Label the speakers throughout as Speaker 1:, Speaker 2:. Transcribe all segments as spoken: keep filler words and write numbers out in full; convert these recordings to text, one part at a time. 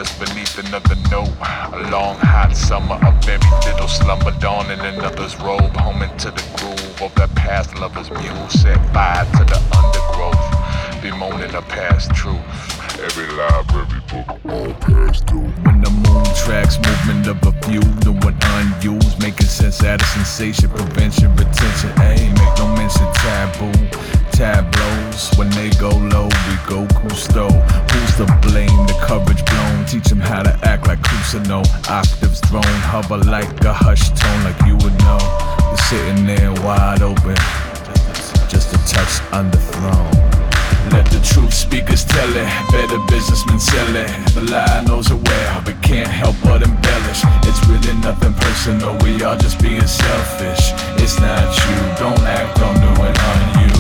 Speaker 1: just beneath another note. A long hot summer, a very little slumber dawn in another's robe. Home into the groove of that past lover's mule. Set fire to the undergrowth, bemoaning a past truth. Every library book, all past due. When the moon tracks movement of a few, the one unused, making sense out of sensation, prevention, retention. Ayy, make no mention taboo. Tableaus, when they go low, we go Cousteau. Who's to blame? The coverage blown. Teach them how to act like Cusino. Octaves thrown, hover like a hushed tone, like you would know. We're sitting there wide open, just a touch underthrown. Let the truth speakers tell it, better businessmen sell it. The lie knows it well, but can't help but embellish. It's really nothing personal, we are just being selfish. It's not you, don't act on new and unused.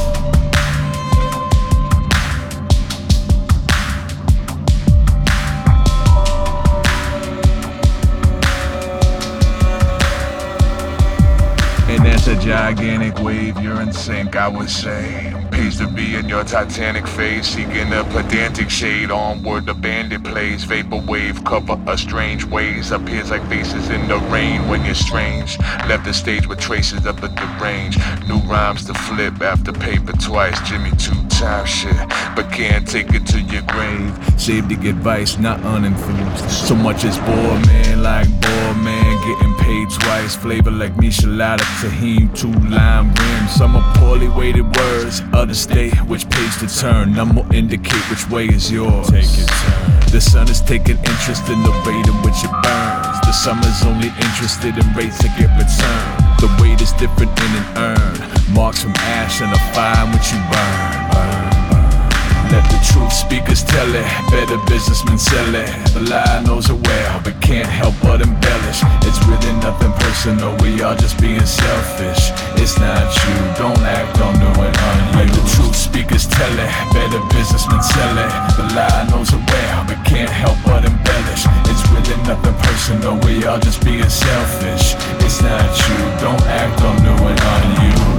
Speaker 1: And that's a gigantic wave, you're in sync, I would say. Pays to be in your Titanic phase, seeking a pedantic shade. Onward, the bandit plays, vapor wave, cover a strange ways. Appears like faces in the rain when you're strange. Left the stage with traces of the deranged. New rhymes to flip after paper twice. Jimmy two times shit, but can't take it to your grave. Saved the advice, not unenthused. So much is bore man, like bore man, getting paid twice. Flavor like Michelada, Tahim, two lime rims. Some are poorly weighted words, others state which page to turn. None will indicate which way is yours. Take your turn. The sun is taking interest in the rate in which it burns. The summer's only interested in rates that get returned. The weight is different in an urn. Marks from ash and a fire in which you burn, burn, burn. Let the truth speakers tell it, better businessmen sell it. The lie knows it well, but can't help but embellish. It's really nothing personal, we are just being selfish. It's not you, don't act on new and unused. Let the truth speakers tell it, better businessmen sell it. The lie knows it well, but can't help but embellish. It's really nothing personal, we are just being selfish. It's not you, don't act on new and unused.